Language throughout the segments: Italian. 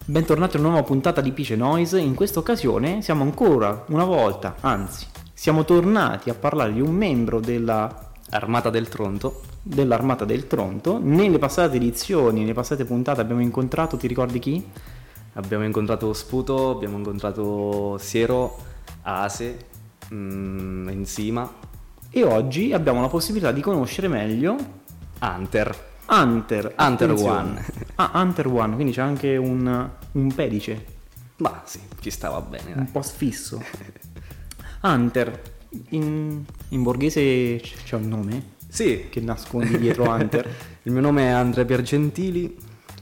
Bentornati a una nuova puntata di Pice Noise. In questa occasione siamo ancora una volta, anzi, siamo tornati a parlare di un membro dell'Armata del Tronto. Nelle passate edizioni, nelle passate puntate abbiamo incontrato, ti ricordi chi? Abbiamo incontrato Sputo, abbiamo incontrato Siero, Ase, Enzima. E oggi abbiamo la possibilità di conoscere meglio Hunter attenzione. One. Hunter One, quindi c'è anche un pedice. Ma sì, ci stava bene, dai. Un po' sfisso. Hunter, in borghese c'è un nome? Sì. Che nascondi dietro Hunter? Il mio nome è Andrea Piergentili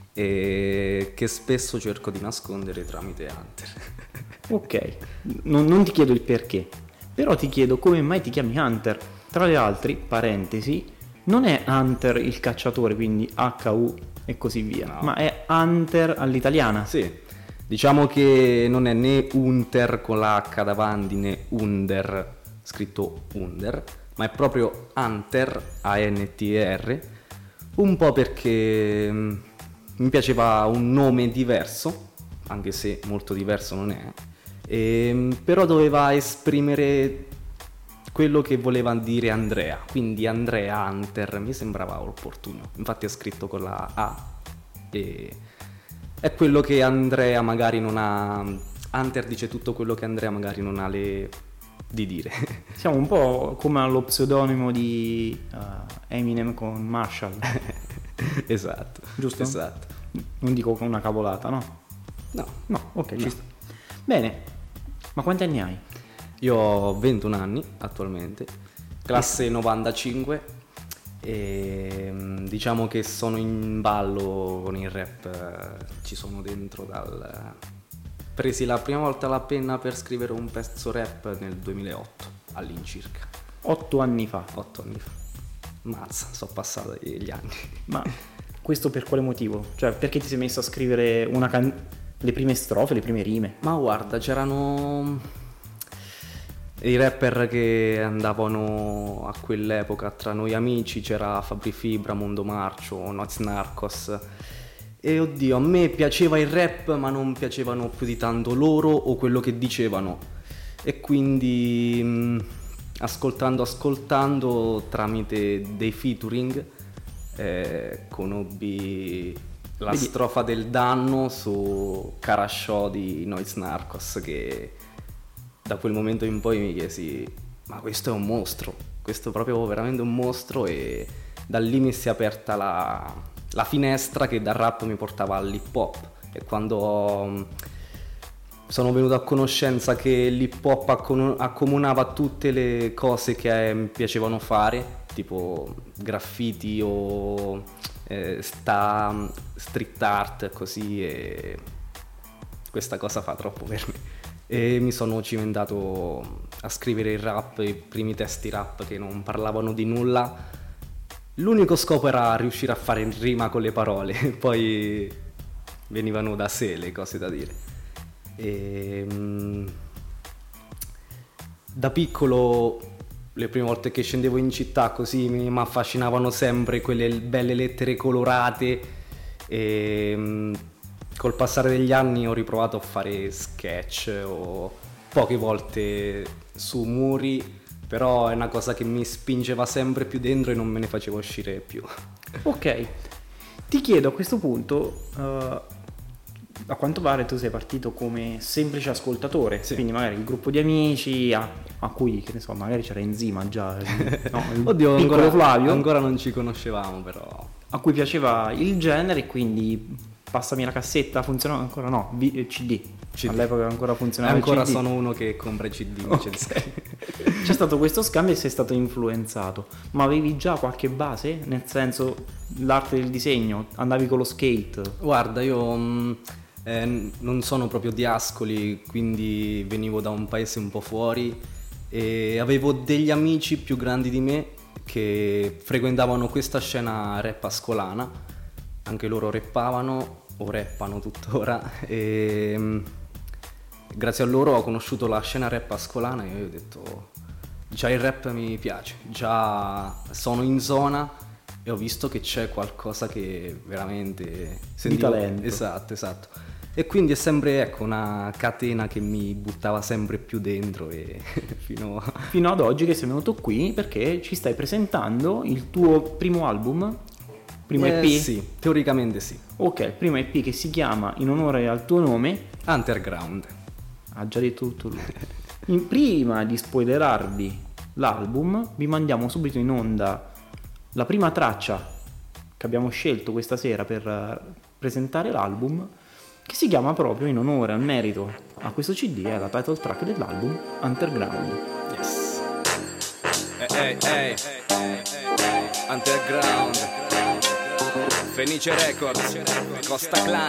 e che spesso cerco di nascondere tramite Hunter. Ok, non ti chiedo il perché, però ti chiedo come mai ti chiami Hunter. Tra le altre, parentesi, non è Hunter il cacciatore, quindi H-U e così via, no, ma è Hunter all'italiana. Sì, diciamo che non è né Hunter con la H davanti né Under, scritto Under, ma è proprio Hunter, A-N-T-E-R, un po' perché mi piaceva un nome diverso, anche se molto diverso non è, però doveva esprimere quello che voleva dire Andrea, quindi Andrea Hunter mi sembrava opportuno, infatti è scritto con la A e è quello che Andrea magari non ha. Hunter dice tutto quello che Andrea magari non ha di dire. Siamo un po' come allo pseudonimo di Eminem con Marshall. Esatto, giusto? Esatto. Non dico una cavolata, no? No, ok, no. Ci sta. Bene, ma quanti anni hai? Io ho 21 anni attualmente, classe 95 e diciamo che sono in ballo con il rap, ci sono dentro presi la prima volta la penna per scrivere un pezzo rap nel 2008 all'incirca. 8 anni fa. Mazza, sono passati gli anni. Ma questo per quale motivo? Cioè, perché ti sei messo a scrivere le prime strofe, le prime rime? Ma guarda, c'erano i rapper che andavano a quell'epoca tra noi amici, c'era Fabri Fibra, Mondo Marcio, Noise Narcos, e oddio, a me piaceva il rap ma non piacevano più di tanto loro o quello che dicevano, e quindi ascoltando tramite dei featuring conobbi la strofa del Danno su Carasciò di Noise Narcos, che da quel momento in poi mi chiesi: ma questo è un mostro, questo è proprio veramente un mostro, e da lì mi si è aperta la finestra che dal rap mi portava all'hip hop. E quando sono venuto a conoscenza che l'hip hop accomunava tutte le cose che mi piacevano fare, tipo graffiti o street art, così, e questa cosa fa troppo per me. E mi sono cimentato a scrivere il rap, i primi testi rap che non parlavano di nulla. L'unico scopo era riuscire a fare rima con le parole, poi venivano da sé le cose da dire. Da piccolo, le prime volte che scendevo in città così, mi affascinavano sempre quelle belle lettere colorate, e col passare degli anni ho riprovato a fare sketch o poche volte su muri, però è una cosa che mi spingeva sempre più dentro e non me ne faceva uscire più. Ok, ti chiedo a questo punto, a quanto pare tu sei partito come semplice ascoltatore, sì. Quindi magari il gruppo di amici a cui, che ne so, magari c'era Enzima già, no, oddio, piccolo Flavio, ancora non ci conoscevamo, però a cui piaceva il genere, e quindi passami la cassetta, funzionava ancora? No, CD. All'epoca ancora funzionava ancora il CD. Sono uno che compra i CD invece di okay. C'è stato questo scambio e sei stato influenzato, ma avevi già qualche base? Nel senso, l'arte del disegno, andavi con lo skate? Guarda, io non sono proprio di Ascoli, quindi venivo da un paese un po' fuori e avevo degli amici più grandi di me che frequentavano questa scena rap ascolana, anche loro rappavano o rappano tuttora, e grazie a loro ho conosciuto la scena rap ascolana e io ho detto: già il rap mi piace, già sono in zona e ho visto che c'è qualcosa che veramente di talento. Esatto. E quindi è sempre, ecco, una catena che mi buttava sempre più dentro e fino ad oggi che sei venuto qui perché ci stai presentando il tuo primo album, primo EP? Sì, teoricamente sì. Ok, il primo EP che si chiama, in onore al tuo nome, Underground. ha già detto tutto lui. Prima di spoilerarvi l'album, vi mandiamo subito in onda la prima traccia che abbiamo scelto questa sera per presentare l'album, che si chiama proprio in onore, al merito a questo CD, è la title track dell'album, Underground. Yes. Hey. Underground. Fenice Records, Costa Clan.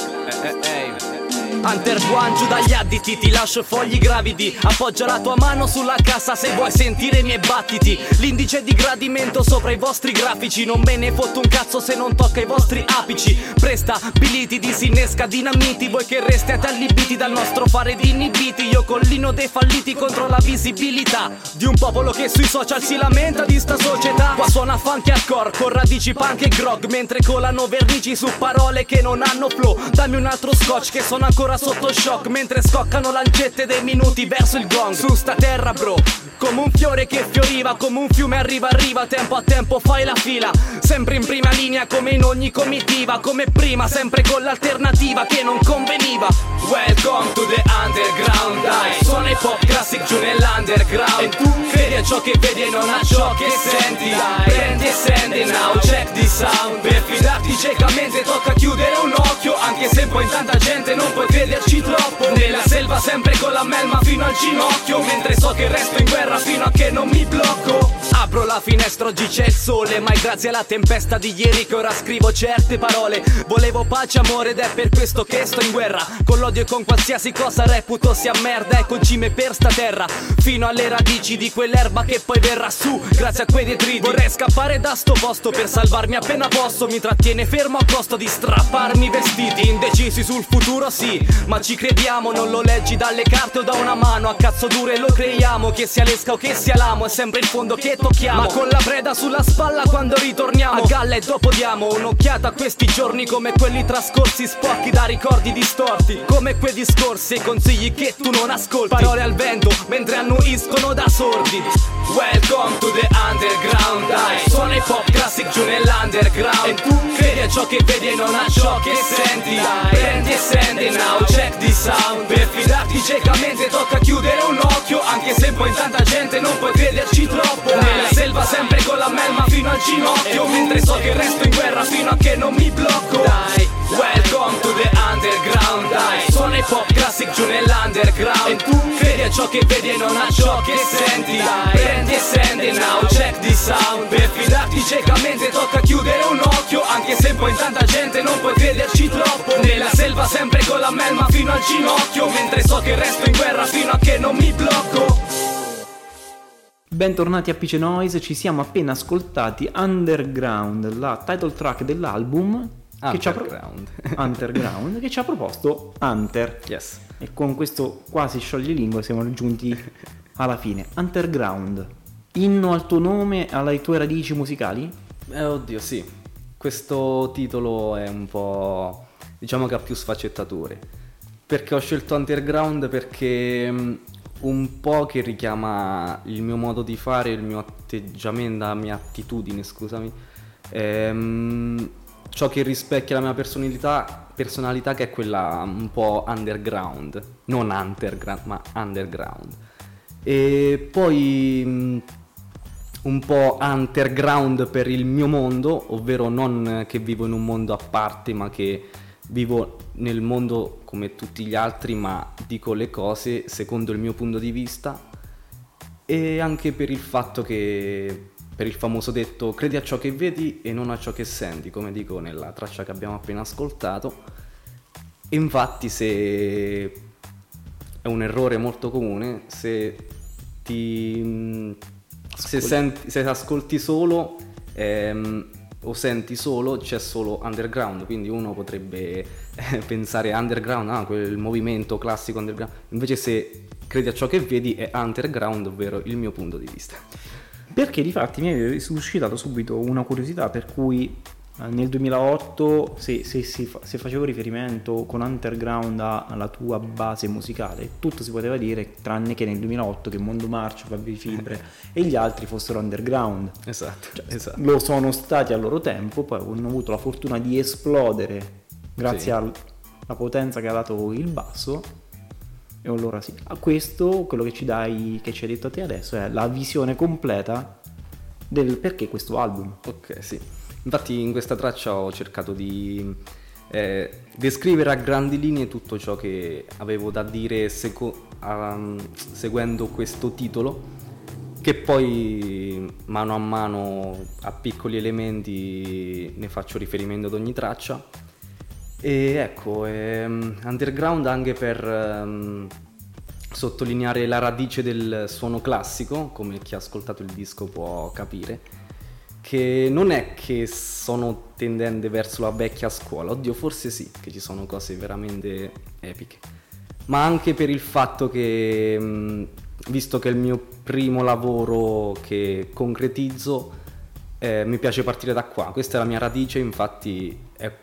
Hunter Juan, giù dagli additi, ti lascio fogli gravidi. Appoggia la tua mano sulla cassa se vuoi sentire i miei battiti. L'indice di gradimento sopra i vostri grafici. Non me ne fotto un cazzo se non tocca i vostri apici. Prestabiliti, disinnesca dinamiti. Voi che restate allibiti dal nostro fare di inibiti. Io collino dei falliti contro la visibilità di un popolo che sui social si lamenta di sta società. Qua suona funk e hardcore con radici punk e grog, mentre colano vernici su parole che non hanno flow. Dammi un altro scotch che sono ancora sotto shock, mentre scoccano lancette dei minuti verso il gong. Su sta terra bro, come un fiore che fioriva, come un fiume arriva, tempo a tempo fai la fila. Sempre in prima linea come in ogni comitiva, come prima sempre con l'alternativa che non conveniva. Welcome to the underground, dai. Suona hip hop classic giù nell'underground. E tu credi a ciò che vedi e non a ciò che senti, dai. Prendi e senti now, check the sound. Per fidarti ciecamente tocca chiudere un occhio, anche se poi in tanta gente non puoi crederci troppo. Nella selva sempre con la melma fino al ginocchio, mentre so che resto in guerra fino a che non mi blocco. Apro la finestra, oggi c'è il sole, ma è grazie alla tempesta di ieri che ora scrivo certe parole. Volevo pace, amore, ed è per questo che sto in guerra. Con l'odio e con qualsiasi cosa reputo sia merda, e concime per sta terra fino alle radici di quell'erba che poi verrà su grazie a quei detriti. Vorrei scappare da sto posto per salvarmi appena posso. Mi trattiene fermo a costo di strapparmi i vestiti. Indecisi sul futuro sì, ma ci crediamo. Non lo leggi dalle carte o da una mano, a cazzo dure lo creiamo. Che sia l'esca o che sia l'amo, è sempre il fondo che tocchiamo. Ma con la preda sulla spalla quando ritorniamo a galla, e dopo diamo un'occhiata a questi giorni come quelli trascorsi, sporchi da ricordi distorti, come quei discorsi e consigli che tu non ascolti. Parole al vento mentre annuiscono da sordi. Welcome to the underground, dai. Suona hip hop classic giù nell'underground. E tu credi a ciò che vedi e non a ciò che senti, dai. Prendi e senti now, check the sound. Per fidarti ciecamente tocca chiudere un occhio, anche se poi in tanta gente non puoi crederci troppo. Nella selva sempre con la melma fino al ginocchio, mentre so che resto in guerra fino a che non mi blocco. Dai, welcome to the underground, dai. Suona hip hop classic giù nell'underground. E tu credi a ciò che vedi e non a ciò che senti, dai. Prendi e senti now, check the sound. Per fidarti ciecamente tocca chiudere un occhio, anche se poi in tanta gente non puoi crederci troppo. Nella selva sempre con la melma fino al ginocchio, mentre so che resto in guerra fino a che non mi blocco. Bentornati a Pice Noise, ci siamo appena ascoltati Underground, la title track dell'album Underground che ci ha proposto Hunter. Yes. E con questo quasi scioglilingua siamo giunti alla fine. Underground, inno al tuo nome, alle tue radici musicali? Oddio sì, questo titolo è un po', diciamo che ha più sfaccettature. Perché ho scelto Underground? Perché un po' che richiama il mio modo di fare, il mio atteggiamento, la mia attitudine, scusami, ciò che rispecchia la mia personalità che è quella un po' underground, non underground ma underground. E poi un po' underground per il mio mondo, ovvero non che vivo in un mondo a parte, ma che vivo nel mondo come tutti gli altri, ma dico le cose secondo il mio punto di vista. E anche per il fatto che, per il famoso detto, credi a ciò che vedi e non a ciò che senti, come dico nella traccia che abbiamo appena ascoltato. E infatti, se è un errore molto comune, se ascolti solo o senti solo, c'è solo underground, quindi uno potrebbe pensare underground, quel movimento classico underground. Invece se credi a ciò che vedi è underground, ovvero il mio punto di vista. Perché difatti mi avevi suscitato subito una curiosità, per cui nel 2008 se facevo riferimento con Underground alla tua base musicale, tutto si poteva dire tranne che nel 2008 che Mondo Marcio, Fabri Fibre e gli altri fossero underground. Esatto. Lo sono stati a loro tempo, poi hanno avuto la fortuna di esplodere grazie alla potenza che ha dato il basso. E allora sì, a questo quello che ci hai detto a te adesso è la visione completa del perché questo album. Ok, sì. Infatti in questa traccia ho cercato di descrivere a grandi linee tutto ciò che avevo da dire seguendo questo titolo, che poi mano a mano a piccoli elementi ne faccio riferimento ad ogni traccia. E ecco, Underground anche per sottolineare la radice del suono classico, come chi ha ascoltato il disco può capire, che non è che sono tendente verso la vecchia scuola, oddio forse sì, che ci sono cose veramente epiche, ma anche per il fatto che, visto che è il mio primo lavoro che concretizzo, mi piace partire da qua, questa è la mia radice, infatti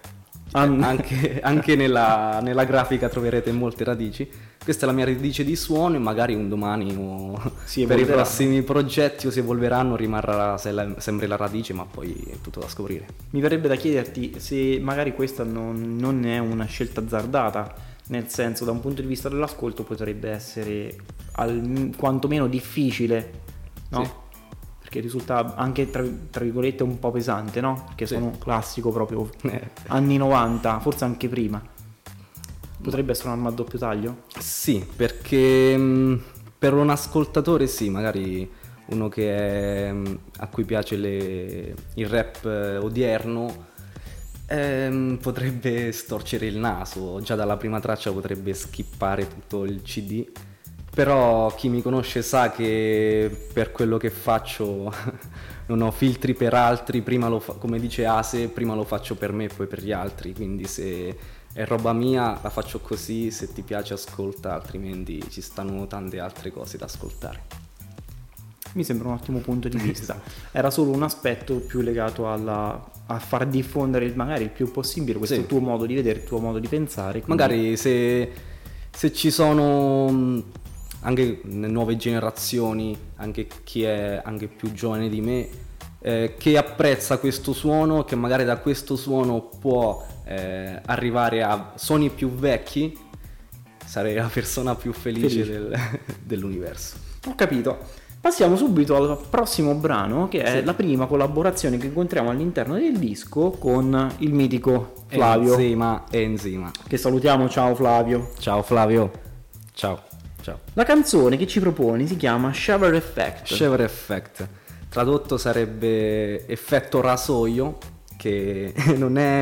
anche nella grafica troverete molte radici. Questa è la mia radice di suono e magari un domani per i prossimi progetti o si evolveranno rimarrà sempre la radice, ma poi è tutto da scoprire. Mi verrebbe da chiederti se magari questa non è una scelta azzardata, nel senso da un punto di vista dell'ascolto potrebbe essere quantomeno difficile, no? Sì. Perché risulta anche tra virgolette un po' pesante, no? Perché sono classico proprio anni 90, forse anche prima. Potrebbe essere un'arma a doppio taglio? Sì, perché per un ascoltatore sì, magari uno a cui piace il rap odierno potrebbe storcere il naso, già dalla prima traccia potrebbe skippare tutto il CD. Però chi mi conosce sa che per quello che faccio non ho filtri per altri, come dice Ase, prima lo faccio per me e poi per gli altri, quindi se è roba mia la faccio così, se ti piace ascolta, altrimenti ci stanno tante altre cose da ascoltare. Mi sembra un ottimo punto di vista. Era solo un aspetto più legato a far diffondere magari il più possibile questo tuo modo di vedere, il tuo modo di pensare. Quindi... Magari se ci sono anche nuove generazioni, anche chi è anche più giovane di me, che apprezza questo suono, che magari da questo suono può arrivare a suoni più vecchi, sarei la persona più felice dell'universo. Ho capito. Passiamo subito al prossimo brano, che è la prima collaborazione che incontriamo all'interno del disco con il mitico Flavio Enzima, che salutiamo. Ciao Flavio. Ciao Flavio. Ciao. La canzone che ci proponi si chiama Shower Effect. Tradotto sarebbe effetto rasoio, che non è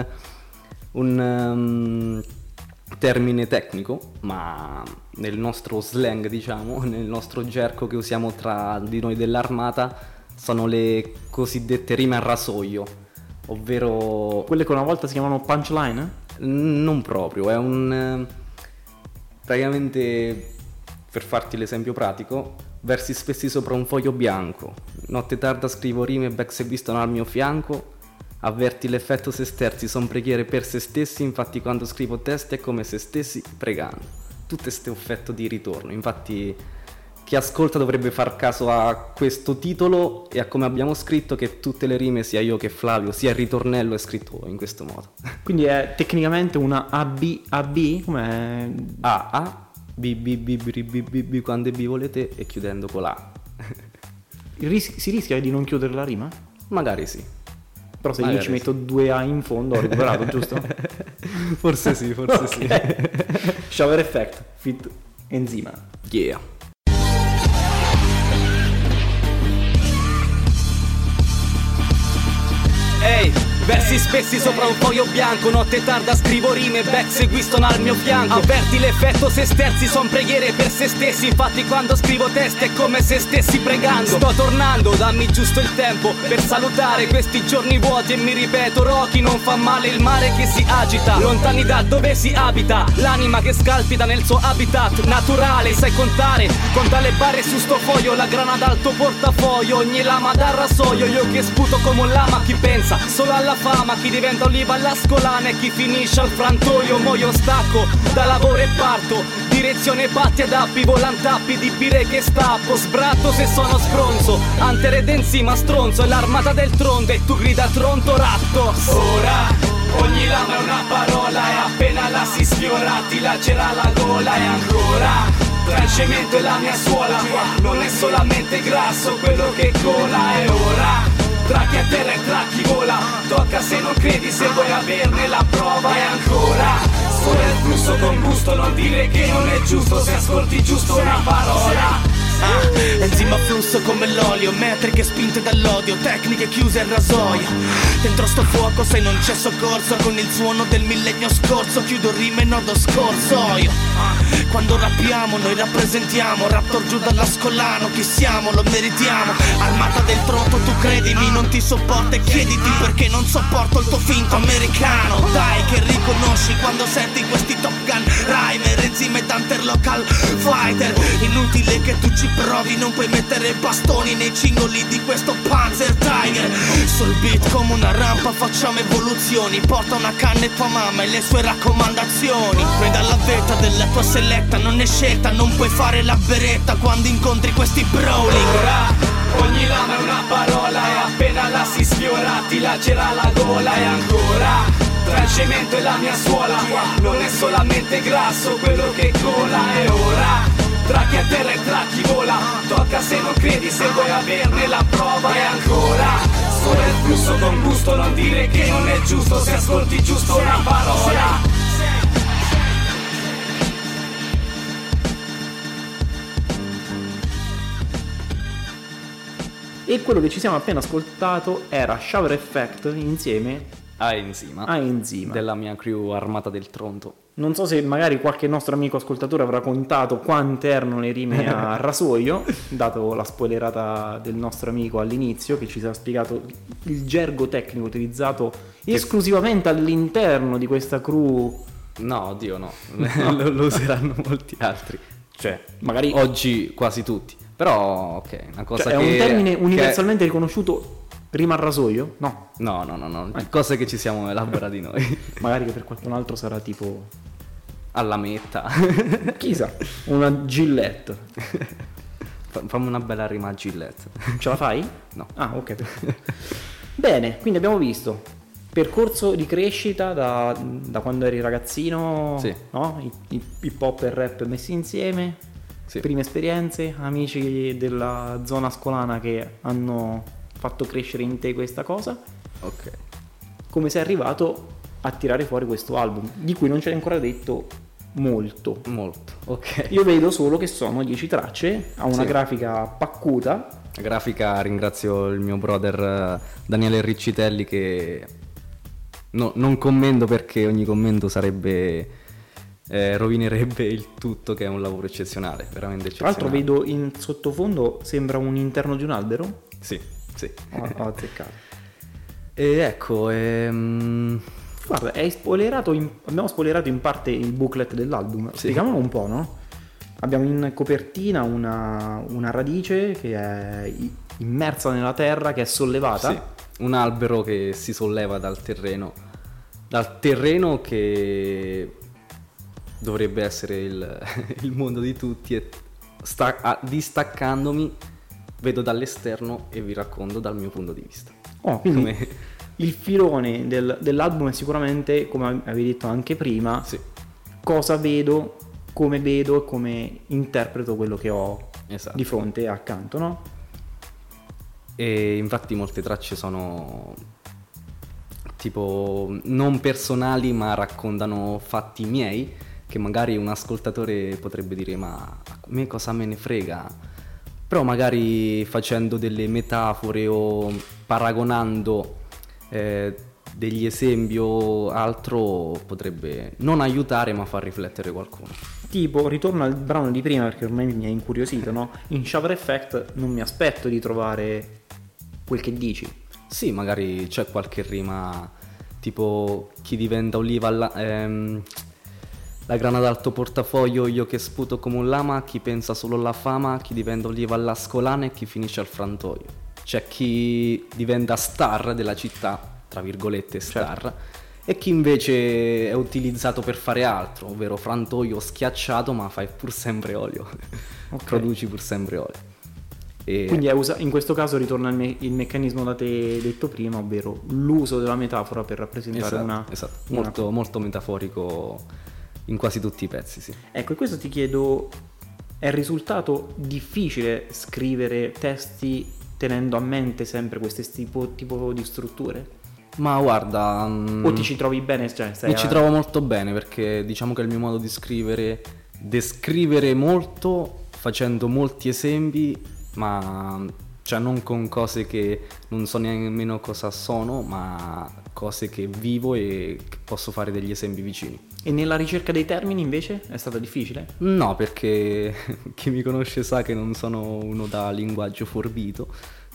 un termine tecnico, ma nel nostro slang, diciamo, nel nostro gergo che usiamo tra di noi dell'armata, sono le cosiddette rime a rasoio, ovvero quelle che una volta si chiamavano punchline? Non proprio, è praticamente, per farti l'esempio pratico, versi spessi sopra un foglio bianco, notte tarda scrivo rime, back seguistano al mio fianco, avverti l'effetto se sterzi, son preghiere per se stessi, infatti quando scrivo testi è come se stessi pregando. Tutto questo effetto di ritorno, infatti chi ascolta dovrebbe far caso a questo titolo e a come abbiamo scritto, che tutte le rime, sia io che Flavio, sia il ritornello è scritto in questo modo. Quindi è tecnicamente una AB, come A, B, B, quando B volete, e chiudendo con la. Si rischia di non chiudere la rima? Magari sì. Però se io ci metto 2 A in fondo ho recuperato, giusto? Forse sì. Shower Effect, fit Enzima. Yeah. Ehi, versi spessi sopra un foglio bianco, notte tarda scrivo rime, back seguistano al mio fianco. Avverti l'effetto se sterzi, son preghiere per se stessi, infatti quando scrivo testi è come se stessi pregando. Sto tornando, dammi giusto il tempo per salutare questi giorni vuoti e mi ripeto, Rocky non fa male il mare che si agita, lontani da dove si abita, l'anima che scalpita nel suo habitat naturale. Sai contare, conta le barre su sto foglio, la grana dal tuo portafoglio, ogni lama dal rasoio, io che sputo come un lama, chi pensa solo alla fama, chi diventa oliva alla scolana e chi finisce al frantoio. Mo' io stacco da lavoro e parto, direzione patti ad appi, volantappi di bire che stappo. Sbratto se sono scronzo, antere d'enzima stronzo, è l'armata del tronto e tu grida tronto ratto. Ora ogni lama è una parola e appena la si sfiora ti lacera la gola. E ancora tra il cemento e la mia suola non è solamente grasso quello che cola. E ora tra chi a terra e tra chi vola tocca se non credi, se vuoi averne la prova. E ancora solo il flusso con gusto, non dire che non è giusto se ascolti giusto una parola. Enzima flusso come l'olio, metriche spinte dall'odio, tecniche chiuse al rasoio. Dentro sto fuoco se non c'è soccorso, con il suono del millennio scorso chiudo rime nodo scorsoio. Quando rappiamo noi rappresentiamo, raptor giù dall'ascolano, chi siamo lo meritiamo. Armata del tronto tu credimi non ti sopporta e chiediti perché non sopporto il tuo finto americano. Dai che riconosci quando senti questi Top Gun rhymer, enzime d'hunter local fighter. Inutile che tu ci provi, non puoi mettere bastoni nei cingoli di questo Panzer Tiger. Sul beat come una rampa facciamo evoluzioni, porta una canna e tua mamma e le sue raccomandazioni. Noi dalla vetta della tua seletta non è scelta, non puoi fare la beretta quando incontri questi brawling. Ora ogni lama è una parola e appena la si sfiora ti lacera la gola. E ancora tra il cemento e la mia suola non è solamente grasso quello che cola. E ora tra chi a terra e tra chi vola tocca se non credi, se vuoi averne la prova. E ancora solo il flusso con gusto, non dire che non è giusto se ascolti giusto una parola. E quello che ci siamo appena ascoltato era Shower Effect insieme a Enzima della mia crew Armata del Tronto. Non so se magari qualche nostro amico ascoltatore avrà contato quante erano le rime a rasoio, dato la spoilerata del nostro amico all'inizio, che ci ha spiegato il gergo tecnico utilizzato esclusivamente all'interno di questa crew. No, oddio no, lo useranno molti altri, cioè magari oggi quasi tutti, però ok, una cosa cioè, che è un termine universalmente riconosciuto. Rima a rasoio? No. No. Cose che ci siamo elaborati noi. Magari che per qualcun altro sarà tipo alla metta. Chissà, una Gillette. Fammi una bella rima a Gillette. Ce la fai? No. Ah, ok. Bene, quindi abbiamo visto percorso di crescita da quando eri ragazzino, sì. No? Hip hop e rap messi insieme, sì. Prime esperienze, amici della zona scolana che hanno fatto crescere in te questa cosa. Ok. Come sei arrivato a tirare fuori questo album, di cui non ci hai ancora detto molto. Ok. Io vedo solo che sono 10 tracce, ha una sì. grafica paccuta. La grafica, ringrazio il mio brother Daniele Riccitelli che non commento perché ogni commento sarebbe rovinerebbe il tutto, che è un lavoro eccezionale, veramente Tra eccezionale. l'altro vedo in sottofondo sembra un interno di un albero. Sì. Ho azzeccato. E ecco, guarda, abbiamo spoilerato in parte il booklet dell'album. Sì. Spieghiamolo un po', no? Abbiamo in copertina una radice che è immersa nella terra, che è sollevata. Sì, un albero che si solleva dal terreno che dovrebbe essere il mondo di tutti, e distaccandomi vedo dall'esterno e vi racconto dal mio punto di vista. Quindi il filone dell'album è sicuramente, come avevi detto anche prima, sì. Cosa vedo e come interpreto quello che ho Esatto. di fronte e accanto, no? E infatti molte tracce sono tipo non personali, ma raccontano fatti miei, che magari un ascoltatore potrebbe dire ma a me cosa me ne frega, però magari facendo delle metafore o paragonando degli esempi o altro potrebbe non aiutare ma far riflettere qualcuno. Tipo, ritorno al brano di prima perché ormai mi ha incuriosito, no? In Shower Effect non mi aspetto di trovare quel che dici. Sì, magari c'è qualche rima tipo chi diventa oliva la grana d'alto portafoglio, io che sputo come un lama, chi pensa solo alla fama, chi diventa oliva alla scolana e chi finisce al frantoio. C'è chi diventa star della città tra virgolette, star, e chi invece è utilizzato per fare altro, ovvero frantoio schiacciato, ma fai pur sempre olio, produci pur sempre olio. E quindi in questo caso ritorna il meccanismo da te detto prima, ovvero l'uso della metafora per rappresentare esatto. Molto metaforico in quasi tutti i pezzi, sì. Ecco, e questo ti chiedo, è risultato difficile scrivere testi tenendo a mente sempre questo tipo di strutture? Ma guarda, o ti ci trovi bene? Cioè, mi ci trovo molto bene, perché diciamo che il mio modo di descrivere molto, facendo molti esempi, ma cioè non con cose che non so nemmeno cosa sono, ma cose che vivo e che posso fare degli esempi vicini. E nella ricerca dei termini invece è stata difficile? No, perché chi mi conosce sa che non sono uno da linguaggio forbito,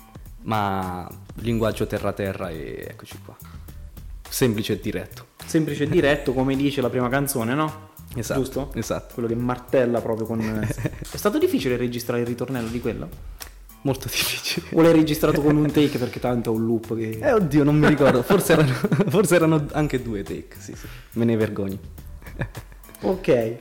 ma linguaggio terra e eccoci qua. Semplice e diretto. Semplice e diretto, come dice la prima canzone, no? Esatto. Giusto? Esatto. Quello che martella proprio con... È stato difficile registrare il ritornello di quello? Molto difficile. O l'hai registrato con un take perché tanto è un loop che... Oddio, non mi ricordo. Forse erano anche 2 take, sì. Me ne vergogno. Ok.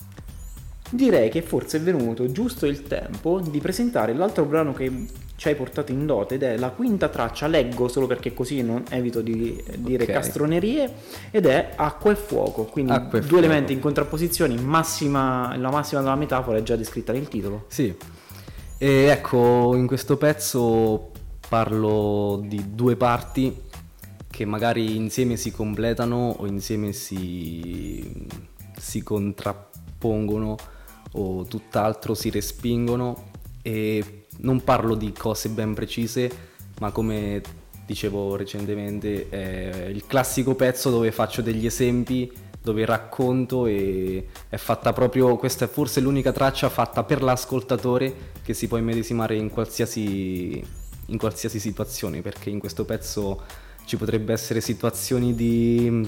Direi che forse è venuto giusto il tempo di presentare l'altro brano che ci hai portato in dote, ed è la quinta traccia. Leggo solo perché così non evito di dire castronerie, ed è Acqua e Fuoco, quindi due elementi in contrapposizione, la massima della metafora è già descritta nel titolo. Sì, e ecco, in questo pezzo parlo di 2 parti che magari insieme si completano o insieme si contrappongono o tutt'altro si respingono, e non parlo di cose ben precise, ma come dicevo recentemente è il classico pezzo dove faccio degli esempi, dove racconto, e è fatta proprio, questa è forse l'unica traccia fatta per l'ascoltatore che si può immedesimare in qualsiasi situazione, perché in questo pezzo ci potrebbe essere situazioni di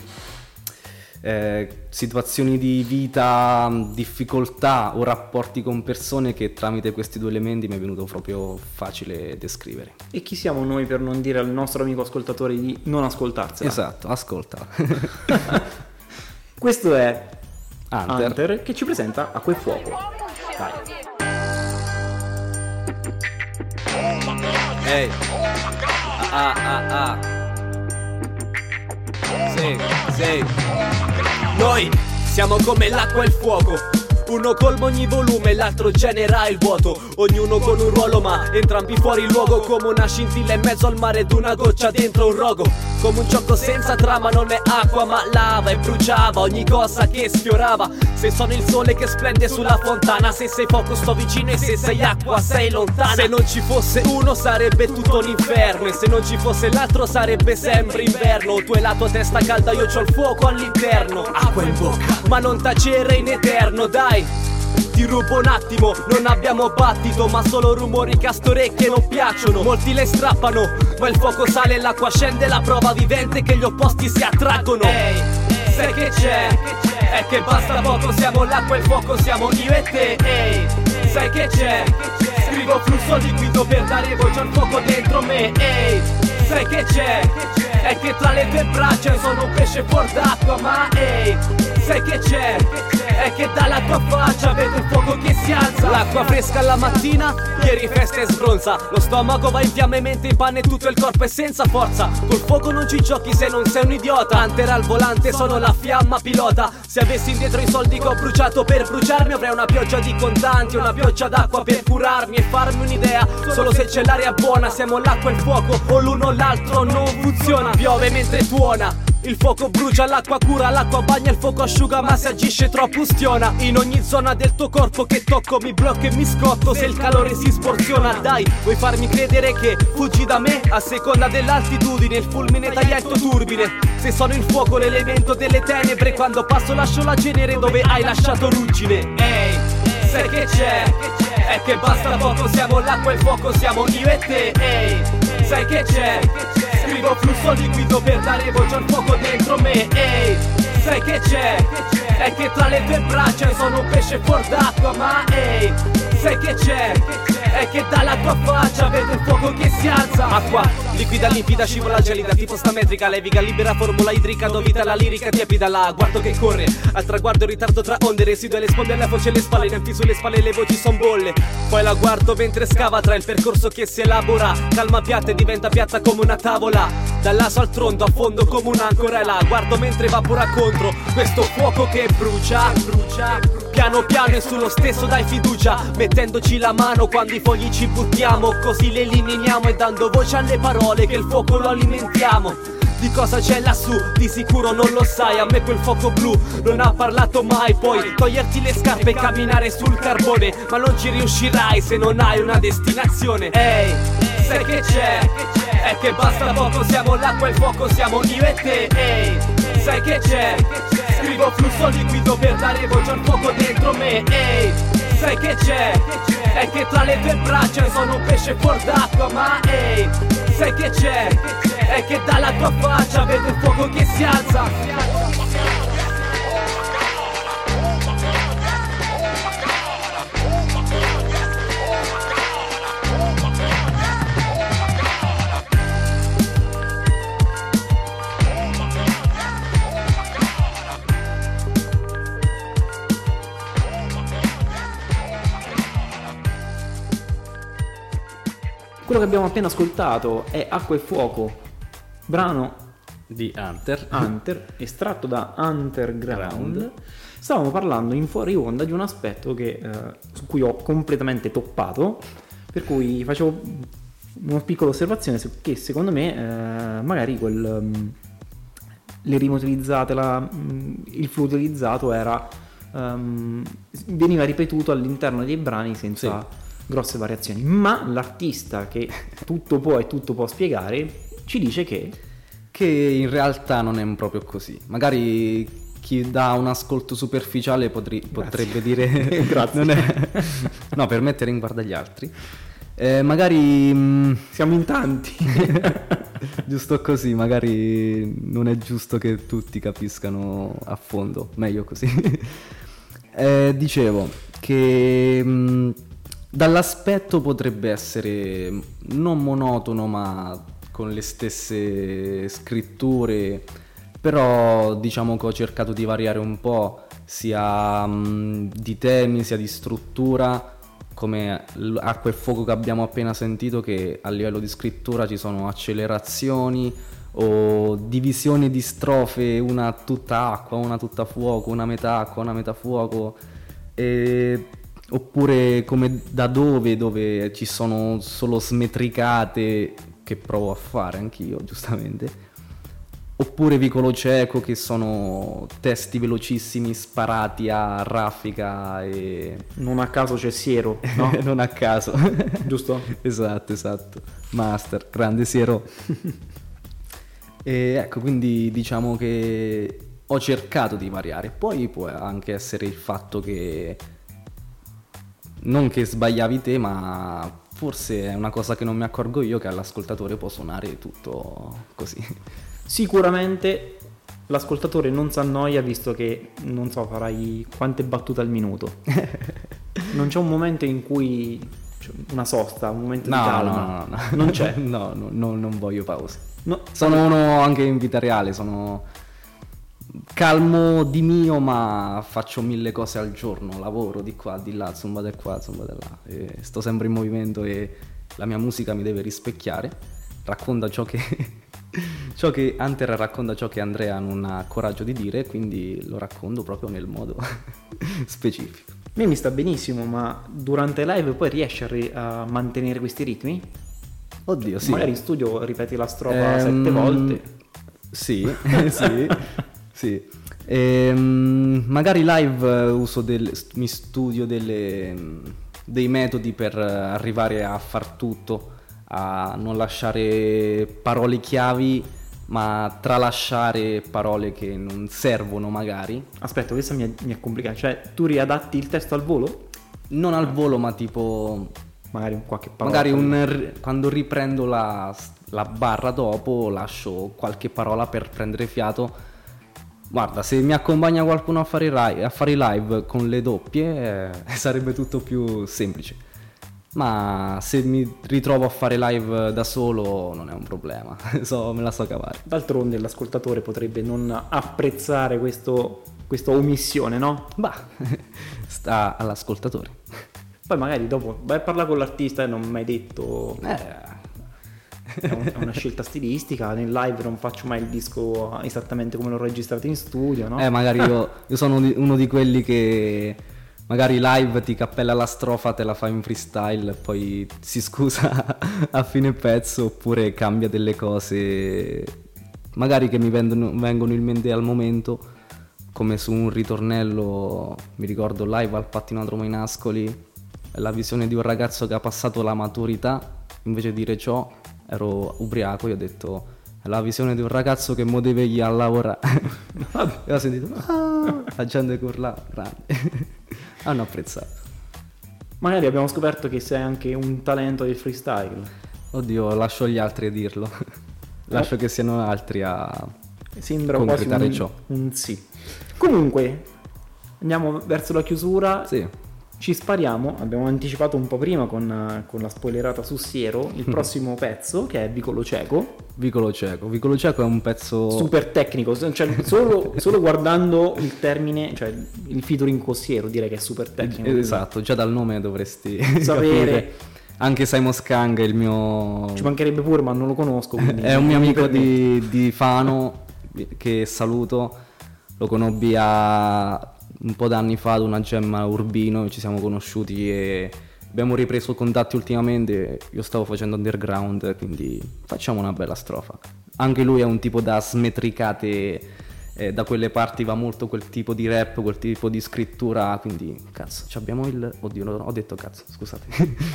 vita, difficoltà o rapporti con persone che tramite questi 2 elementi mi è venuto proprio facile descrivere. E chi siamo noi per non dire al nostro amico ascoltatore di non ascoltarsela? Esatto, ascolta. Questo è Hunter che ci presenta Acqua e Fuoco. Dai. Ehi. Sì. Noi siamo come l'acqua e il fuoco, uno colma ogni volume, l'altro genera il vuoto. Ognuno con un ruolo ma entrambi fuori luogo, come una scintilla in mezzo al mare ed una goccia dentro un rogo. Come un gioco senza trama, non è acqua ma lava, e bruciava ogni cosa che sfiorava. Se sono il sole che splende sulla fontana, se sei fuoco sto vicino e se sei acqua sei lontana. Se non ci fosse uno sarebbe tutto un inferno, e se non ci fosse l'altro sarebbe sempre inverno. Tu hai la tua testa calda, io c'ho il fuoco all'interno. Acqua in bocca, ma non tacere in eterno, dai. Ti rubo un attimo, non abbiamo battito, ma solo rumori che a sto orecchie non piacciono. Molti le strappano, ma il fuoco sale e l'acqua scende, la prova vivente che gli opposti si attraggono. Ehi, sai che c'è? È che basta poco, siamo l'acqua e il fuoco, siamo io e te. Ehi, sai che c'è? Scrivo flusso liquido per dare voce al fuoco dentro me. Ehi, sai che c'è? È che tra le tue braccia sono un pesce fuor d'acqua, ma ehi, sai che c'è? È che dalla tua faccia vedo il fuoco che si alza. L'acqua fresca alla mattina, ieri festa e sbronza. Lo stomaco va in fiamme mentre in panne tutto il corpo è senza forza. Col fuoco non ci giochi se non sei un idiota. Hunter al volante, sono la fiamma pilota. Se avessi indietro i soldi che ho bruciato per bruciarmi, avrei una pioggia di contanti, una pioggia d'acqua per curarmi e farmi un'idea. Solo se c'è l'aria buona, siamo l'acqua e il fuoco, o l'uno o l'altro non funziona. Piove mentre tuona, il fuoco brucia, l'acqua cura, l'acqua bagna, il fuoco asciuga, ma se agisce troppo ustiona. In ogni zona del tuo corpo che tocco mi blocco e mi scotto se il calore si sporziona. Dai, vuoi farmi credere che fuggi da me? A seconda dell'altitudine il fulmine taglia il tuo turbine. Se sono il fuoco l'elemento delle tenebre, quando passo lascio la cenere dove hai lasciato ruggine. Ehi, sai che c'è? È che basta poco, siamo l'acqua e il fuoco, siamo io e te. Ehi, sai che c'è? Scrivo flusso liquido per dare voce al fuoco dentro me. Ehi, sai che c'è? È che tra le tue braccia sono un pesce fuor d'acqua, ma ehi, sai che c'è? È che che dalla tua faccia vedo il fuoco che si alza. Acqua, liquida, limpida, scivola gelida, tipo sta metrica, leviga, libera, formula idrica, do vita alla lirica, tiepida, la guardo che corre, al traguardo in ritardo tra onde, residuo le sponde alla voce, le spalle, nempi sulle spalle, le voci son bolle. Poi la guardo mentre scava tra il percorso che si elabora, calma piatta e diventa piatta come una tavola, dall'aso al trondo, a fondo come un'ancora, e la guardo mentre evapora contro questo fuoco che brucia, piano piano e sullo stesso dai fiducia, mettendoci la mano quando i fogli ci buttiamo, così le lineiamo e dando voce alle parole che il fuoco lo alimentiamo. Di cosa c'è lassù, di sicuro non lo sai, a me quel fuoco blu non ha parlato mai. Puoi toglierti le scarpe e camminare sul carbone, ma non ci riuscirai se non hai una destinazione. Ehi, sai che c'è? È che basta poco, siamo l'acqua e il fuoco, siamo io e te. Ehi, sai che c'è? Scrivo flusso liquido per dare voce al fuoco dentro me. Ehi, sai che c'è? È che tra le tue braccia sono un pesce fuor d'acqua, ma ehi, sai che c'è? È che dalla tua faccia vedo il fuoco che si alza. Quello che abbiamo appena ascoltato è Acqua e Fuoco, brano di Hunter, estratto da Underground. Stavamo parlando in fuori onda di un aspetto che, su cui ho completamente toppato, per cui facevo una piccola osservazione che secondo me magari le rime utilizzate, il flow utilizzato veniva ripetuto all'interno dei brani senza grosse variazioni, ma l'artista che tutto può e tutto può spiegare ci dice che in realtà non è proprio così. Magari chi dà un ascolto superficiale potrebbe dire grazie. Non è... no, per mettere in guardia gli altri, magari siamo in tanti. Giusto così, magari non è giusto che tutti capiscano a fondo, meglio così. Dicevo che dall'aspetto potrebbe essere non monotono ma con le stesse scritture, però diciamo che ho cercato di variare un po' sia di temi sia di struttura, come Acqua e Fuoco che abbiamo appena sentito, che a livello di scrittura ci sono accelerazioni o divisioni di strofe, una tutta acqua, una tutta fuoco, una metà acqua, una metà fuoco, oppure come Da dove ci sono solo smetricate, che provo a fare anch'io giustamente, oppure Vicolo cieco, che sono testi velocissimi sparati a raffica e non a caso c'è Siero, no? Non a caso, giusto? esatto, master, grande Siero. E ecco, quindi diciamo che ho cercato di variare. Poi può anche essere il fatto che non che sbagliavi te, ma forse è una cosa che non mi accorgo io, che all'ascoltatore può suonare tutto così. Sicuramente l'ascoltatore non si annoia, visto che, non so, farai quante battute al minuto. Non c'è un momento in cui una sosta, un momento di calma. No. Non c'è. No, non voglio pause. No. Sono uno anche in vita reale, sono calmo di mio, ma faccio 1000 cose al giorno, lavoro di qua, di là, zumba di qua, zumba di là, e sto sempre in movimento e la mia musica mi deve rispecchiare, racconta ciò che Hunter racconta ciò che Andrea non ha coraggio di dire, quindi lo racconto proprio nel modo specifico. A me mi sta benissimo, ma durante live poi riesci a mantenere questi ritmi? Oddio, sì. Magari in studio ripeti la strofa 7 volte. Sì. Sì. Magari live mi studio dei metodi per arrivare a far tutto, a non lasciare parole chiavi, ma tralasciare parole che non servono magari. Aspetta, questa mi è complicata. Cioè, tu riadatti il testo al volo? Non al volo, ma tipo magari qualche parola. Magari quando riprendo la barra dopo lascio qualche parola per prendere fiato. Guarda, se mi accompagna qualcuno a fare live con le doppie sarebbe tutto più semplice. Ma se mi ritrovo a fare live da solo non è un problema, me la so cavare. D'altronde l'ascoltatore potrebbe non apprezzare questa omissione, no? Bah, sta all'ascoltatore. Poi magari dopo vai a parlare con l'artista e non mi hai detto... È una scelta stilistica, nel live non faccio mai il disco esattamente come l'ho registrato in studio, no? Magari io sono uno di quelli che magari live ti cappella la strofa, te la fa in freestyle, poi si scusa a fine pezzo, oppure cambia delle cose magari che mi vengono in mente al momento, come su un ritornello, mi ricordo live al Pattinodromo in Ascoli, la visione di un ragazzo che ha passato la maturità, invece di dire ciò ero ubriaco, io ho detto è la visione di un ragazzo che mo deve gli a lavorare. E ho sentito la gente che urlava, grande. Hanno apprezzato. Magari abbiamo scoperto che sei anche un talento del freestyle. Oddio, lascio gli altri a dirlo. Lascio che siano altri a sembra concretare quasi ciò. Un sì. Comunque andiamo verso la chiusura. Sì. Ci spariamo, abbiamo anticipato un po' prima con la spoilerata su Siero il prossimo pezzo, che è Vicolo Cieco. Vicolo Cieco è un pezzo super tecnico, cioè solo guardando il termine, cioè il featuring con Siero, direi che è super tecnico. Esatto, già dal nome dovresti sapere. Capire. Anche Simon Skang è il mio... Ci mancherebbe pure, ma non lo conosco. È un mio amico di Fano, che saluto, lo conobbi un po' d'anni fa ad una gemma Urbino, ci siamo conosciuti e abbiamo ripreso contatti ultimamente. Io stavo facendo underground, quindi facciamo una bella strofa. Anche lui è un tipo da smetricate, da quelle parti va molto quel tipo di rap, quel tipo di scrittura, quindi cazzo, abbiamo oddio, ho detto cazzo, scusate.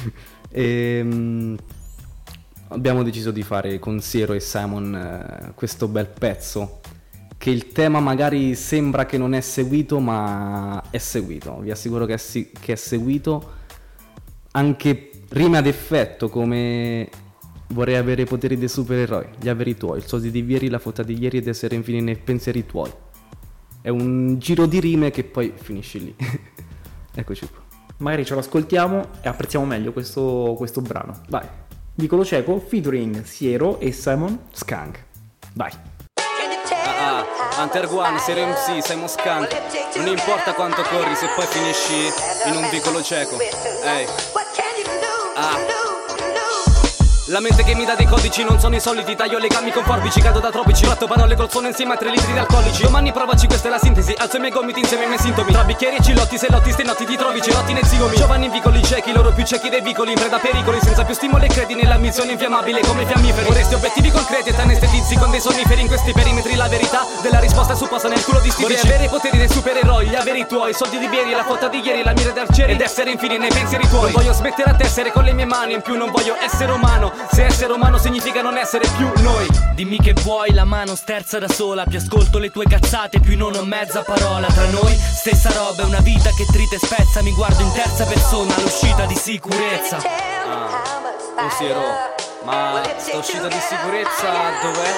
Abbiamo deciso di fare con Siero e Simon questo bel pezzo, che il tema magari sembra che non è seguito, ma è seguito. Vi assicuro che è seguito. Anche rime ad effetto, come vorrei avere i poteri dei supereroi, gli averi tuoi, il soldi di ieri, la foto di ieri ed essere infine nei pensieri tuoi. È un giro di rime che poi finisce lì. Eccoci qua. Magari ce lo ascoltiamo e apprezziamo meglio questo brano. Vai. Vicolo Cieco featuring Siero e Simon Skang. Vai. Hunter One, Siero MC, Simon Skang. Non importa quanto corri se poi finisci in un vicolo cieco. Ehi. La mente che mi dà dei codici non sono i soliti. Taglio legami con forbici, cado da tropici. Fatto parole col suono insieme a 3 litri di alcolici. Domani provaci, questa è la sintesi. Alzo i miei gomiti insieme ai miei sintomi. Tra bicchieri e cilotti, se lotti, ste notti ti trovi cerotti nei zigomi. Giovani in vicoli ciechi, loro più ciechi dei vicoli. In preda a pericoli, senza più stimoli e credi nella missione infiammabile come i fiammiferi. Vorresti obiettivi concreti e t'anestetizzi con dei sonniferi. In questi perimetri la verità della risposta è supposta nel culo di sti. Vorrei avere i poteri dei supereroi, gli averi tuoi, soldi di ieri, la foto di ieri, la mira d'arcieri. Ed essere infine nei pensieri tuoi. Non voglio smettere a tessere con le mie mani. In più non voglio essere umano. Se essere umano significa non essere più noi. Dimmi che vuoi, la mano sterza da sola. Più ascolto le tue cazzate, più non ho mezza parola. Tra noi, stessa roba, è una vita che trita e spezza. Mi guardo in terza persona, l'uscita di sicurezza. Siero, ma sta uscita di sicurezza dov'è?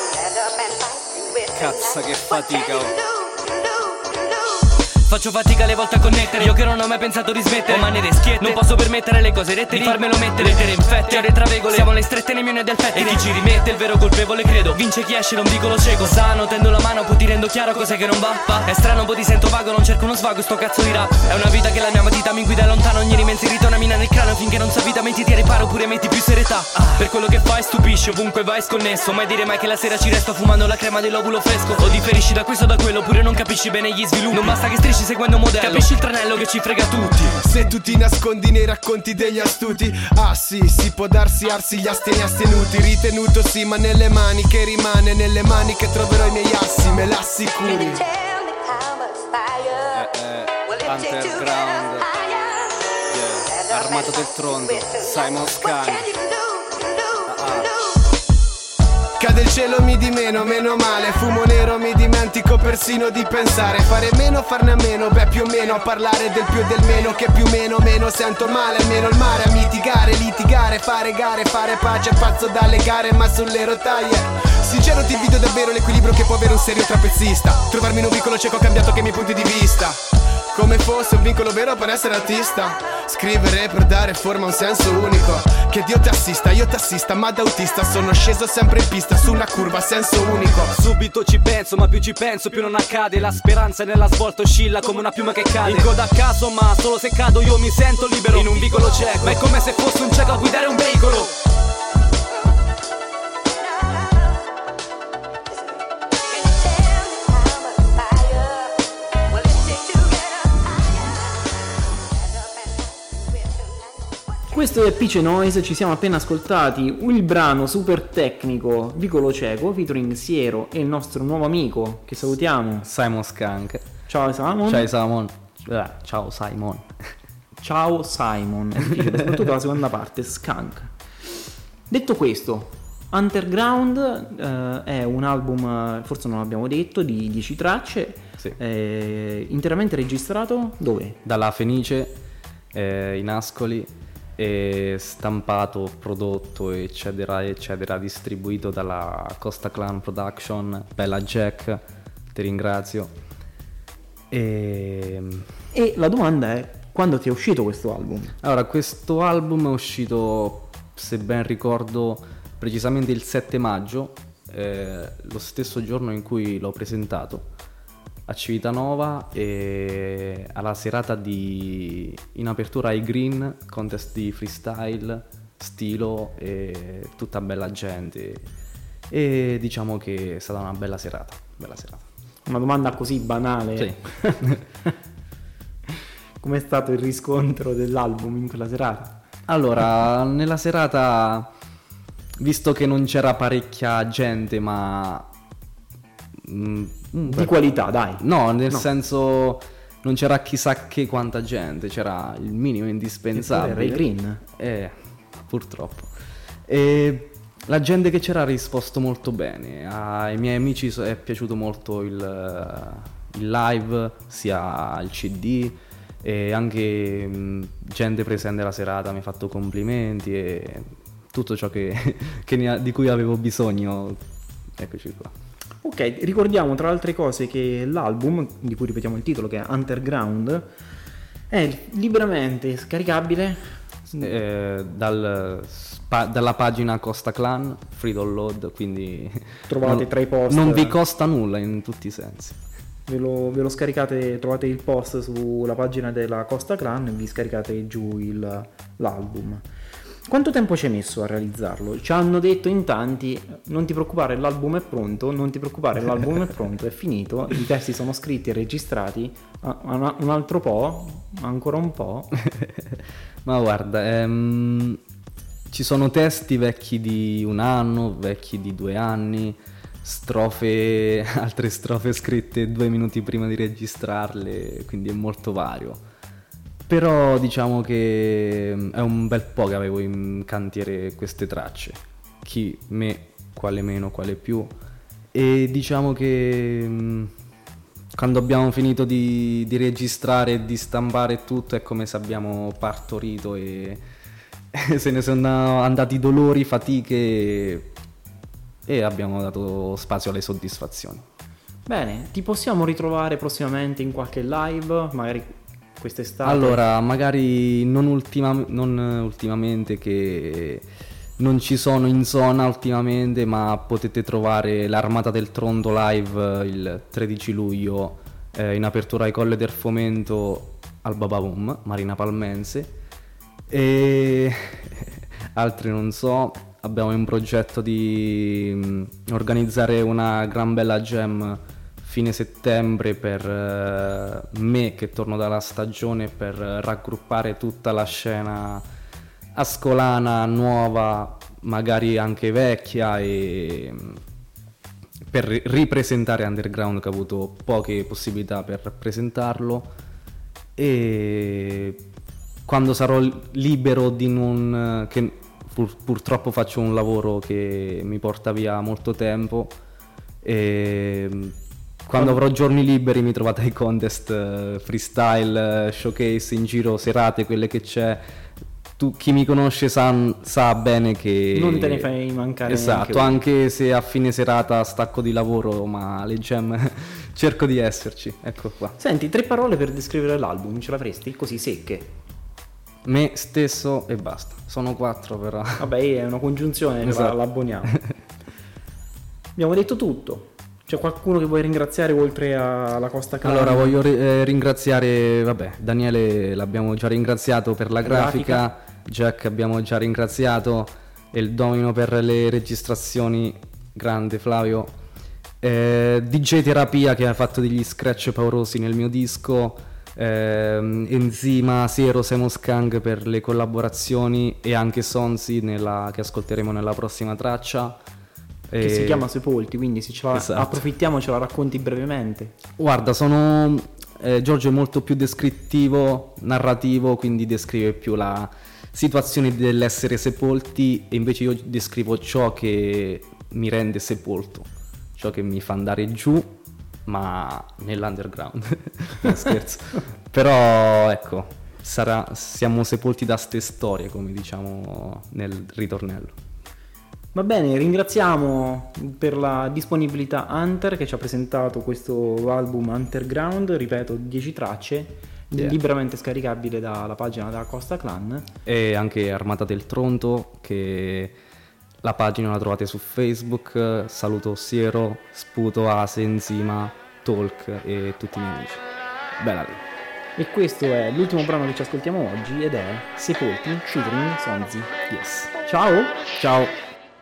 Cazzo che fatica, oh. Faccio fatica alle volte a connettere. Io che non ho mai pensato di smettere. Ho maniere schiette, non posso permettere le cose rette di farmelo mettere. Lettere infette, ore travegole, siamo alle strette nei miei del petto. E chi ci rimette il vero colpevole credo. Vince chi esce, non vicolo cieco. Sano, tendo la mano, poi ti rendo chiaro cos'è che non va. È strano, poi ti sento vago, non cerco uno svago. Sto cazzo di rap è una vita che la mia matita mi guida lontano. Ogni rimenserita una mina nel cranio. Finché non sa vita mettiti a riparo, oppure metti più serietà. Per quello che fai stupisci, ovunque vai sconnesso. Mai dire mai che la sera ci resto fumando la crema dell'ovulo fresco. O differisci da questo o da quello, oppure non capisci bene gli sviluppi. Non basta che strisci seguendo un modello, capisci il tranello che ci frega tutti. Se tu ti nascondi nei racconti degli astuti, ah sì, si può darsi arsi gli asteni astenuti. Ritenuto sì, ma nelle mani che rimane, nelle mani che troverò i miei assi, me l'assicuri. Underground, yeah. Armato del trondo, Simon Skang. Cade il cielo, mi di meno male. Fumo nero, mi dimentico persino di pensare. Fare meno, farne a meno, beh più o meno. A parlare del più e del meno, che più o meno sento male. Almeno il mare a mitigare, litigare, fare gare, fare pace. Pazzo dalle gare, ma sulle rotaie. Sincero ti invidio davvero l'equilibrio che può avere un serio trapezzista. Trovarmi in un vicolo cieco ha cambiato che i miei punti di vista. come fosse un vincolo vero per essere artista. Scrivere per dare forma a un senso unico. Che Dio ti assista, io ti assista, ma da autista sono sceso sempre in pista su una curva a senso unico. Subito ci penso, ma più ci penso più non accade. La speranza nella svolta oscilla come una piuma che cade. In coda a caso, ma solo se cado io mi sento libero. In un vicolo cieco, ma è come se fosse un cieco a guidare un veicolo. Questo è Pice Noise, ci siamo appena ascoltati il brano super tecnico Vicolo Cieco featuring Siero e il nostro nuovo amico che salutiamo, Simon Skunk. ciao Simon. Ciao Simon. Ciao Simon. Ciao Simon, è difficile, soprattutto la seconda parte, Skunk. Detto questo, Underground è un album, forse non l'abbiamo detto, di 10 tracce, Sì. interamente registrato dove? Dalla Fenice in Ascoli, e stampato, prodotto eccetera eccetera, distribuito dalla Costa Clan Production. Bella Jack, ti ringrazio. E la domanda è: quando ti è uscito questo album? Allora, questo album è uscito, se ben ricordo, precisamente il 7 maggio, lo stesso giorno in cui l'ho presentato a Civitanova, e alla serata in apertura ai Green, contest di freestyle, stilo e tutta bella gente, e diciamo che è stata una bella serata. Una domanda così banale. Sì. Com'è stato il riscontro dell'album in quella serata? Allora, nella serata, visto che non c'era parecchia gente, ma Di qualità, dai. no, nel senso, non c'era chissà che quanta gente, c'era il minimo indispensabile. Ray Green. Purtroppo. E la gente che c'era ha risposto molto bene. Ai miei amici è piaciuto molto il live, sia il CD, e anche gente presente alla serata mi ha fatto complimenti e tutto ciò di cui avevo bisogno. Eccoci qua. Ok, ricordiamo tra altre cose che l'album, di cui ripetiamo il titolo, che è Underground, è liberamente scaricabile dalla pagina Costa Clan, free download, quindi Trovate tra i post. non vi costa nulla in tutti i sensi. Ve lo scaricate, trovate il post sulla pagina della Costa Clan e vi scaricate giù l'album. Quanto tempo ci hai messo a realizzarlo? Ci hanno detto in tanti: non ti preoccupare, l'album è pronto, non ti preoccupare, l'album è pronto, è finito, i testi sono scritti e registrati, un altro po', ancora un po'. Ma guarda, ci sono testi vecchi di un anno, vecchi di 2 anni, altre strofe scritte 2 minuti prima di registrarle, quindi è molto vario. Però diciamo che è un bel po' che avevo in cantiere queste tracce, chi me, quale meno, quale più, e diciamo che quando abbiamo finito di registrare e di stampare tutto è come se abbiamo partorito e se ne sono andati dolori, fatiche, e abbiamo dato spazio alle soddisfazioni. Bene, ti possiamo ritrovare prossimamente in qualche live, magari quest'estate? Allora, magari non ultimamente, che non ci sono in zona ultimamente, ma potete trovare l'Armata del Tronto live il 13 luglio in apertura ai Colle del Fomento al Bababum, Marina Palmense, e altri non so. Abbiamo in progetto di organizzare una gran bella jam fine settembre per me che torno dalla stagione, per raggruppare tutta la scena ascolana nuova, magari anche vecchia, e per ripresentare Underground, che ha avuto poche possibilità per presentarlo. E quando sarò libero di non... che purtroppo faccio un lavoro che mi porta via molto tempo, e quando avrò giorni liberi mi trovate ai contest, freestyle, showcase in giro, serate, quelle che c'è, chi mi conosce sa bene che Non te ne fai mancare esatto, neanche anche se a fine serata stacco di lavoro, ma le jam cerco di esserci. Ecco qua. Senti, 3 parole per descrivere l'album, ce l'avresti? Così secche. Me stesso e basta. Sono 4 però. Vabbè, è una congiunzione, Esatto. l'abboniamo. Abbiamo detto tutto. C'è qualcuno che vuoi ringraziare oltre alla Costa Clan? Allora voglio ringraziare, Daniele l'abbiamo già ringraziato per la grafica, Jack abbiamo già ringraziato, e il Domino per le registrazioni, grande Flavio, DJ Terapia che ha fatto degli scratch paurosi nel mio disco, Enzima, Sero, Semoskang per le collaborazioni, e anche Sonzi che ascolteremo nella prossima traccia. Che si chiama Sepolti, quindi se ce la Esatto. approfittiamo, ce la racconti brevemente. Guarda, Giorgio è molto più descrittivo, narrativo, quindi descrive più la situazione dell'essere sepolti, e invece io descrivo ciò che mi rende sepolto, ciò che mi fa andare giù, ma nell'underground. No, scherzo. Però ecco, siamo sepolti da ste storie, come diciamo nel ritornello. Va bene, ringraziamo per la disponibilità Hunter che ci ha presentato questo album Underground, ripeto, 10 tracce, liberamente scaricabile dalla pagina della Costa Clan. E anche Armata del Tronto, che la pagina la trovate su Facebook. Saluto Siero, Sputo, Ase, Enzima, Talk e tutti i miei amici. Bella lì. E questo è l'ultimo brano che ci ascoltiamo oggi ed è Sepolti featuring Sonzi. Yes. Ciao! Ciao.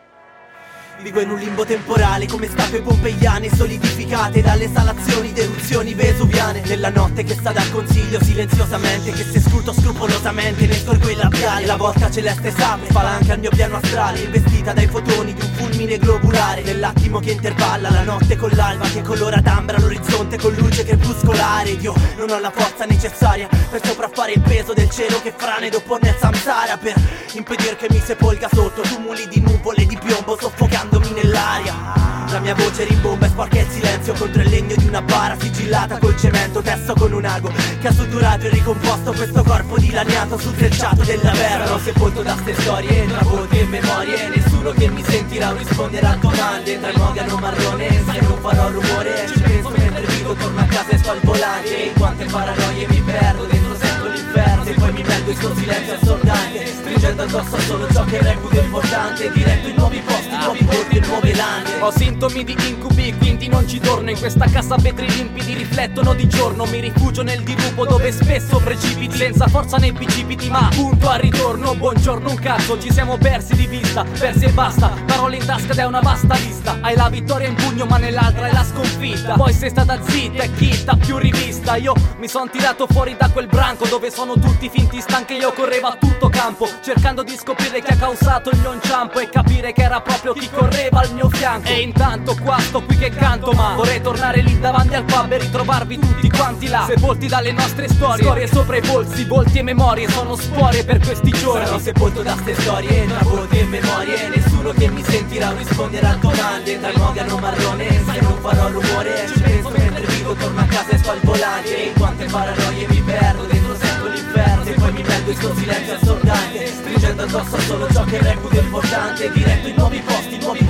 Vivo in un limbo temporale come statue pompeiane solidificate dalle esalazioni d'eruzioni vesuviane. Nella notte che sta dal consiglio silenziosamente, che se scruto scrupolosamente ne scorgo il labiale. La vodka celeste s'apre, spalanca il mio piano astrale, investita dai fotoni di un fulmine globulare. Nell'attimo che intervalla la notte con l'alba, che colora d'ambra l'orizzonte con luce crepuscolare. Io non ho la forza necessaria per sopraffare il peso del cielo che frane dopo nel samsara, per impedir che mi sepolga sotto tumuli di nuvole di piombo soffocandomi nell'aria. La mia voce rimbomba e sporca il silenzio contro il legno di una bara sigillata col cemento, tesso con un ago che ha suddurato e ricomposto questo corpo dilaniato sul trecciato dell'Averno. Sarò sepolto da ste storie, tra voti e memorie, nessuno che mi sentirà rispondere a domande. Tra il mogano marrone, se non farò rumore, ci penso mentre vivo, torno a casa e sto al volante. In quante paranoie mi perdo, dentro sento l'inferno, se poi mi perdo in sto silenzio assordante, stringendo addosso solo ciò che reputo importante, diretto in nuovi posti, nuovi borghi e nuove lande. Ho sintomi di incubi, quindi non ci torno. In questa casa vetri limpidi riflettono di giorno. Mi rifugio nel dirupo dove spesso precipiti, senza forza nei bicipiti, ma punto al ritorno. Buongiorno un cazzo, ci siamo persi di vista, persi e basta. Parole in tasca ed è una vasta lista. Hai la vittoria in pugno ma nell'altra è la sconfitta. Poi sei stata zitta e chi t'ha più rivista. Io mi son tirato fuori da quel branco dove sono tutti finti stanchi. Io correvo a tutto campo cercando di scoprire chi ha causato il mio inciampo e capire che era proprio chi correva al mio fianco. E intanto qua sto qui che canto, ma vorrei tornare lì davanti al pub e ritrovarvi tutti quanti là, sepolti dalle nostre storie, storie sopra i polsi, volti e memorie, sono sporie per questi giorni. Sarò sepolto da ste storie, tra volti e memorie, nessuno che mi sentirà rispondere a domande. Tra il mogano marrone, se non farò rumore, ci penso mentre vivo, torno a casa e sto al volante. In quante paranoie mi perdo, dentro sento l'inferno, se poi mi perdo in sto silenzio assordante, stringendo addosso solo ciò che reputo importante, diretto in nuovi posti, nuovi